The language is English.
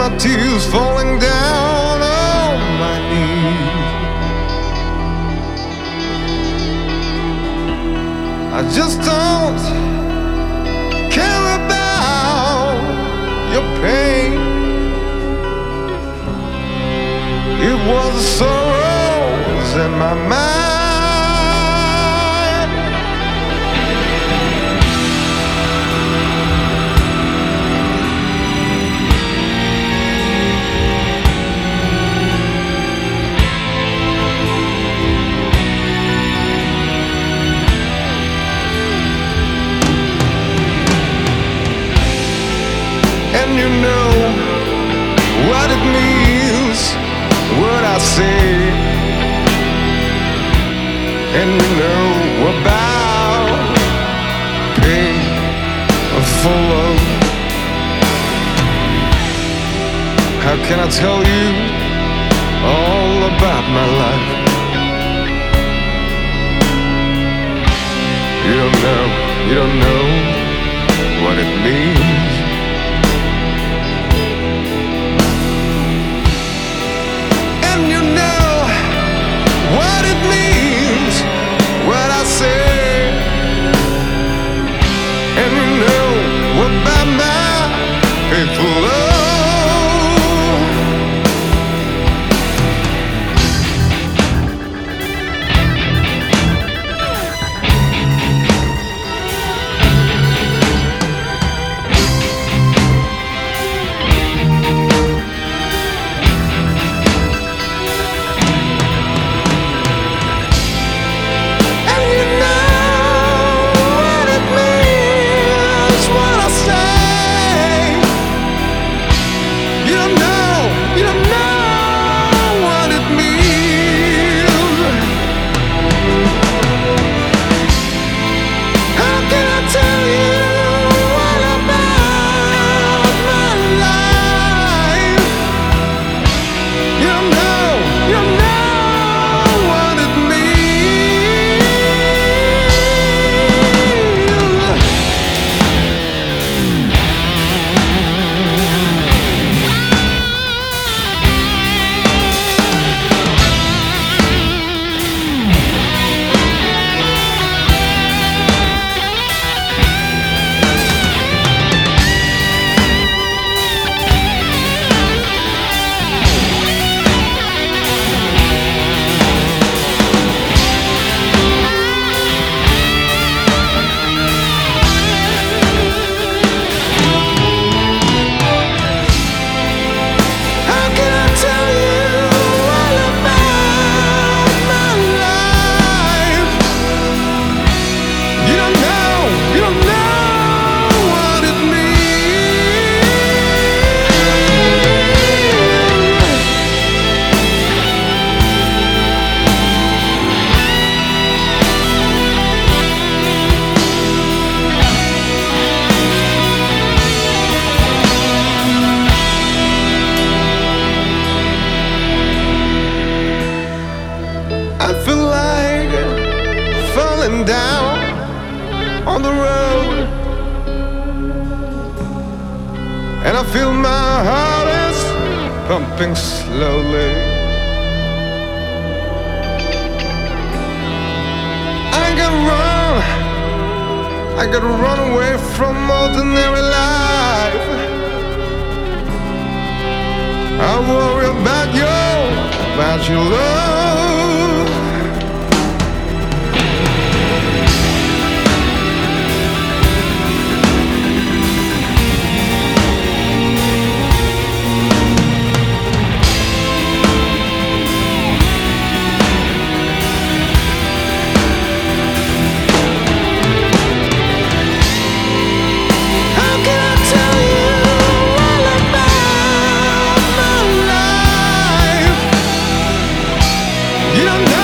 my tears falling down on my knees. I just don't care about your pain. It was the sorrows in my mind. And you know what it means, what I say. And you know about pain for love. How can I tell you all about my life? You don't know what it means. What it means, what I say. And you know about my faithful love. I feel like falling down on the road, and I feel my heart is pumping slowly. I gotta run away from ordinary life. I worry about your love. You don't know